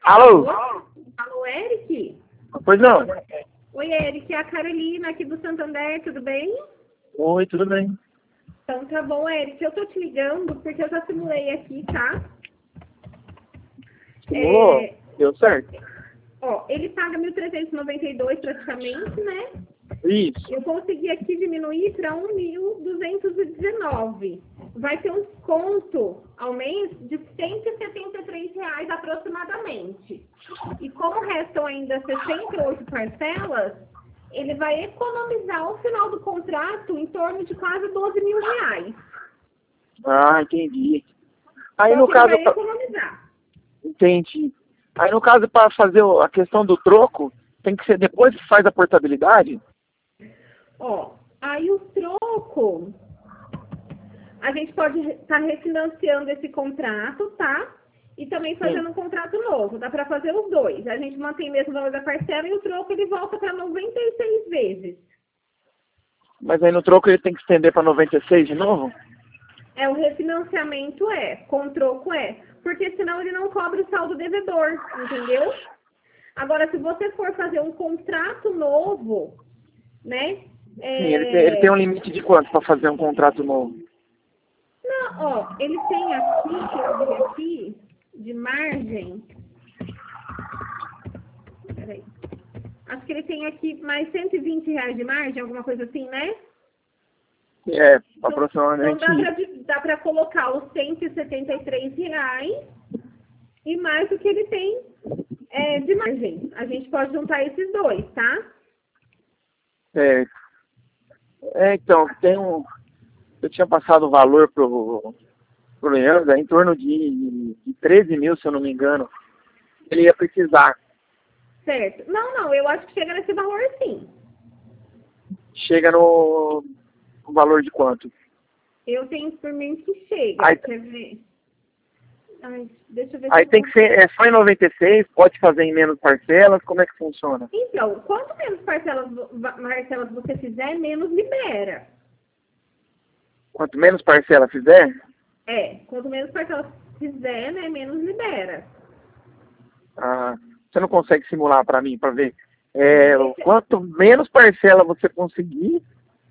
Alô? Alô, Eric? Pois não? Oi, Eric, é a Carolina aqui do Santander, tudo bem? Oi, tudo bem? Então tá bom, Eric, eu tô te ligando porque eu já simulei aqui, tá? Simulou? Deu certo? Ó, ele paga 1.392 praticamente, né? Isso. Eu consegui aqui diminuir para 1.219. Vai ter um desconto ao mês de R$ 173 aproximadamente. E como restam ainda 68 parcelas, ele vai economizar ao final do contrato em torno de quase R$ 12.000. Ah, entendi. Aí Só no que ele caso... vai economizar. Entendi. Aí no caso, para fazer a questão do troco, tem que ser depois que faz a portabilidade? Ó, aí o troco, a gente pode estar refinanciando esse contrato, tá? E também Sim. fazendo um contrato novo. Dá para fazer os dois. A gente mantém mesmo o valor da parcela e o troco ele volta para 96 vezes. Mas aí no troco ele tem que estender para 96 de novo? É, o refinanciamento com o troco porque senão ele não cobra o saldo devedor, entendeu? Agora, se você for fazer um contrato novo, né? Sim, ele tem um limite de quanto para fazer um contrato novo? Não, ó, ele tem aqui, que eu vi aqui, de margem. Peraí. Acho que ele tem aqui mais R$ 120 de margem, alguma coisa assim, né? É, Então aproximadamente isso. dá para colocar os R$ 173 e mais o que ele tem de margem. A gente pode juntar esses dois, tá? Então, eu tinha passado o valor pro Leandro, em torno de 13 mil, se eu não me engano. Ele ia precisar. Certo. Não, eu acho que chega nesse valor sim. Chega no valor de quanto? Eu tenho por mim que chega. Aí, Quer ver? Ai, deixa eu ver se aí eu tem que consigo. ser, só em 96, pode fazer em menos parcelas, como é que funciona? Então, quanto menos parcelas você fizer, menos libera. Quanto menos parcela fizer, Quanto menos parcelas fizer, né, menos libera. você não consegue simular para mim, para ver. Deixa, Quanto menos parcela você conseguir,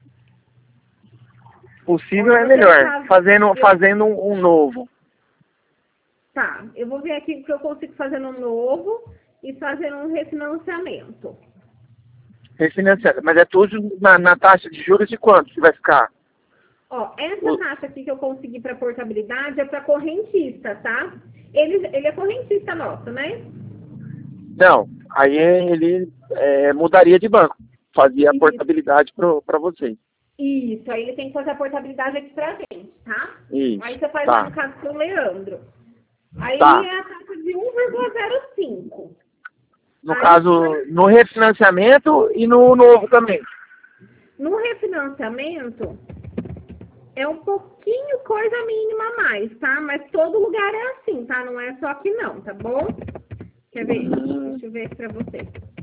possível ó, eu é vou melhor. tentar. Fazendo um novo. Tá, eu vou ver aqui o que eu consigo fazer no novo e fazer um refinanciamento. Refinanciando. Mas é tudo na taxa de juros de quanto que vai ficar? Ó, essa taxa aqui que eu consegui para portabilidade é para correntista, tá? Ele é correntista nosso, né? Não, aí ele mudaria de banco. Fazia a Isso, portabilidade para vocês. isso, aí ele tem que fazer a portabilidade aqui pra gente, tá? Aí Isso, você faz lá tá. no caso com o Leandro. Aí Tá. é a taxa de 1,05. No Aí, caso, no refinanciamento e no novo também. no refinanciamento, é um pouquinho coisa mínima a mais, tá? Mas todo lugar é assim, tá? Não é só aqui não, tá bom? Quer ver? Deixa eu ver aqui pra você.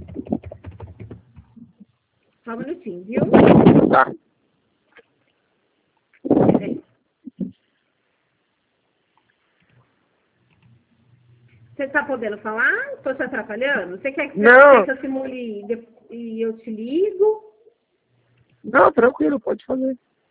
Só um minutinho, viu? Tá. Peraí. Você tá podendo falar? Tô te atrapalhando? Você quer Não, que eu simule e eu te ligo? não, tranquilo, pode fazer.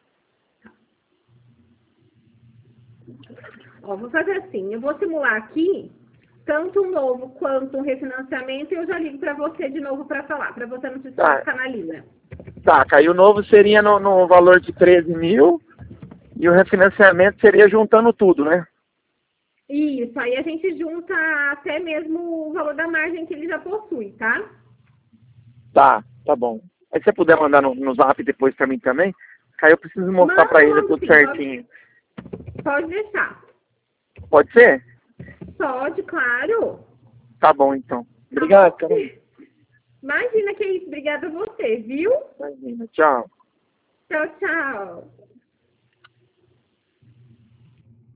Ó, vou fazer assim, eu vou simular aqui, tanto um novo quanto um refinanciamento, e eu já ligo pra você de novo pra falar, pra você não precisar Tá, ficar na linha. tá. Aí o novo seria no valor de 13 mil e o refinanciamento seria juntando tudo, né? Isso, aí a gente junta até mesmo o valor da margem que ele já possui, tá? Tá bom. Aí se você puder mandar no zap depois pra mim também, que aí eu preciso mostrar pra ele Mando tudo sim, certinho. pode deixar. Pode ser? Pode, claro. Tá bom, então. Tá Obrigado, bom? Carol. Imagina que é isso, obrigada a você, viu? Imagina. Tchau. Tchau, tchau.